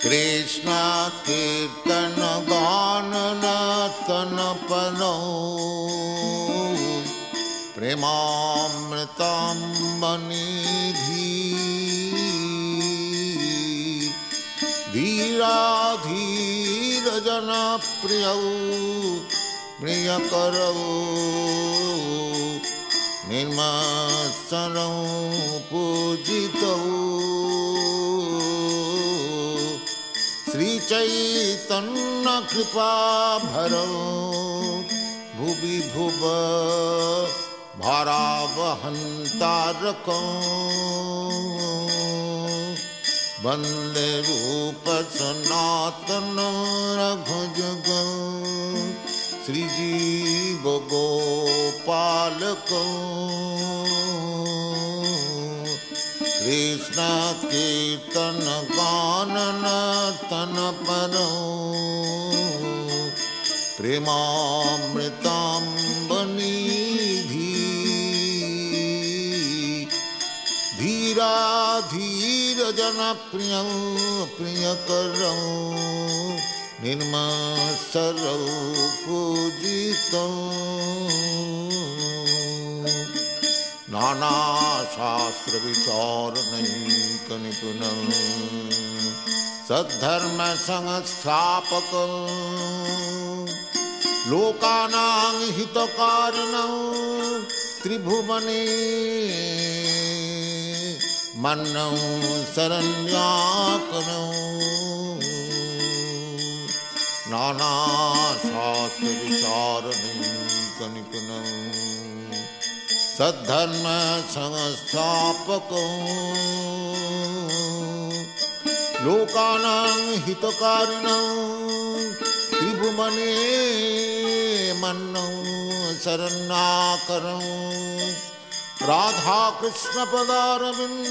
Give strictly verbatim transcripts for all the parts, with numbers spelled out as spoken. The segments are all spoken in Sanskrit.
कृष्ण कीर्तन गान नर्तन परो प्रेमामृताम्बनिधि धीराधीर जन प्रिय प्रियकरौ निर्मत्सरौ पूजितौ श्री चैतन्य कृपा भरौ भुवि भुव भारावहंतारकौ वंदे रूप सनातन रघुजुगौ श्रीजीव गोपालकौ कृष्ण कीर्तन गान नर्तन परो प्रेमामृताम्बनिधि धीरा धीर जन प्रिय प्रियकरौ निर्मत्सरौ पूजितौ नाना शास्त्र विचारणैक निपुणौ सद्धर्म संस्थापकौ लोकानां हितकारिणौ त्रिभुवने मन्नौ शरण्याकरौ नाना शास्त्र विचारणैक निपुणौ सद्धर्म संस्थापकौ लोकानां हितकारिणौ त्रिभुवने मन्नौ शरण्याकरौ राधा कृष्ण पदारविन्द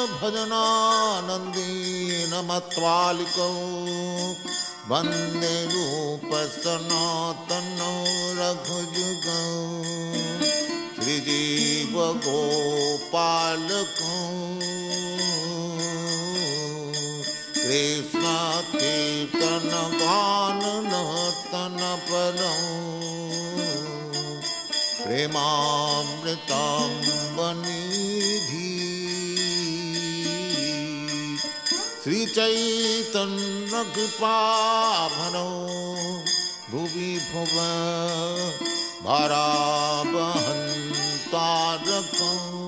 भजनानंदेन मत्वालिकौ वंदे रूप सनातनौ रघुजुगौ श्रीजीव गोपालकौ कृष्ण कीर्तन गान नर्तन परो प्रेमामृताम्बनिधि श्री चैतन्य कृपा भरौ भुवि भुव भारावहंतारकौ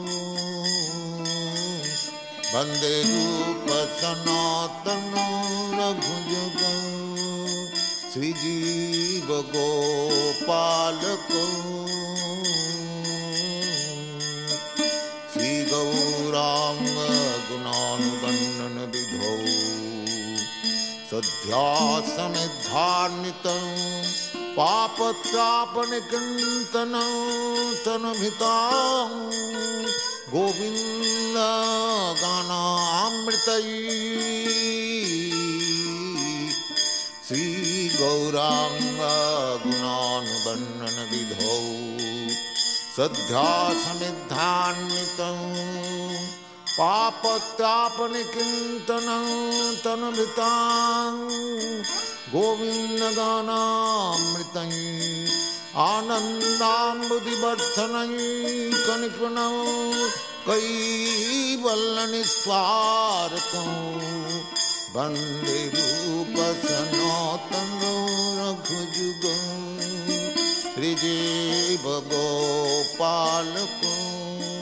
वंदे रूप सनातन रघुजुगौ श्रीजीव गोपालकौ श्री गौरांग गुणानुगणन विधौ सध्यासनिधानितौ पापत्रापनिकृन्तनौ तनुभृतां गोविन्द गानामृतैः श्री गौरांग गुणानुवर्णन विधौ सध्यासनिधान्वितौ पापत्रापनिकृन्तनौ तनुभृतां गोविन्द गानामृतैः आनन्दाम्बुधिवर्धनैकनिपुणौ कैवल्यनिस्वारकौ वन्दे रूप सनातनौ रघुजुगौ श्रीजीव गोपालकौ